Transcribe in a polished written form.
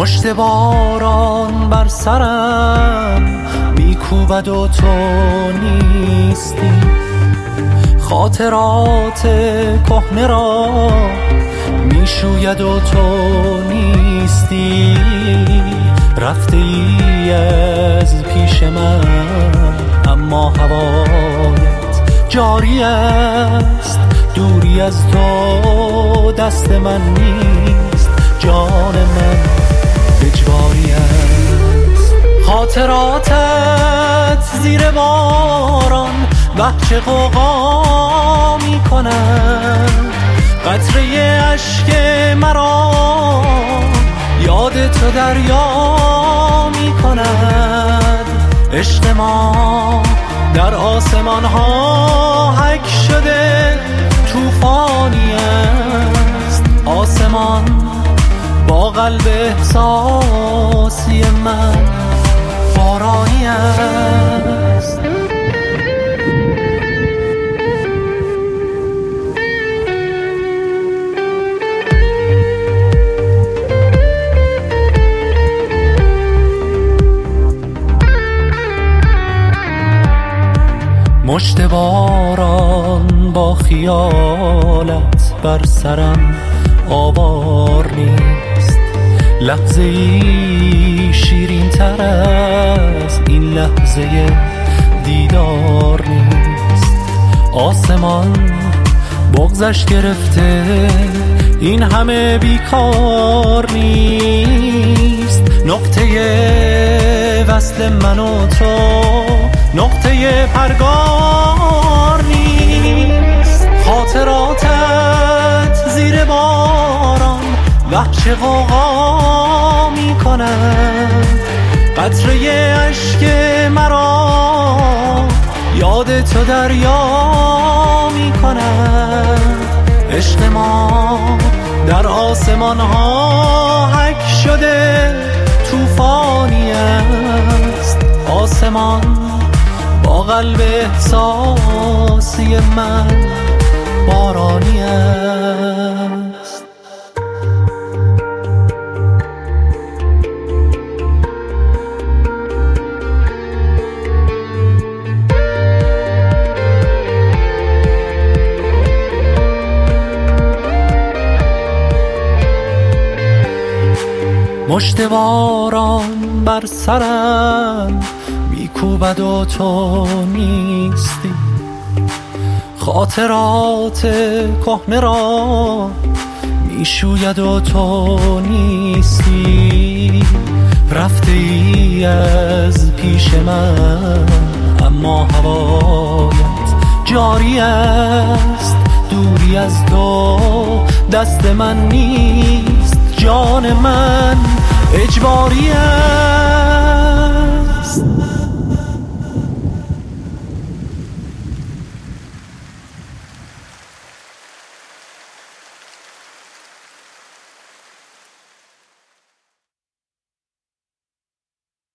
مشت باران بر سرم میکوبد و تو نیستی، خاطرات کهنه را میشوید و تو نیستی. رفته ای از پیش من اما هوایت جاری است، دوری از تو دست من نیست، جان من اجباری است. خاطراتت زیر باران وحش غوغا می کند، قطره اشک مرا یاد تو دریا می کند. عشق ما در آسمان ها حک شده طوفانی است، آسمان با قلب احساسی من بارانی است. مشت باران با خیالت بر سرم آوار نیست، لحظه ای شیرین تر از این لحظه دیدار نیست. آسمان بغضش گرفته این همه بیکار نیست، نقطه وصل من و تو نقطه پرگار نیست. خاطراتت زیر باران وحش غوغا می کند، قطره اشک مرا یاد تو دریا می کند. عشق ما در آسمان ها حک شده طوفانی است، آسمان با قلب احساسی من بارانی است. مشت باران بر سرم میکوبد و تو نیستی، خاطرات کهنه را میشوید و تو نیستی. رفته ای از پیش من اما هوایت جاری است، دوری از تو دست من نیست، جان من اجباری است.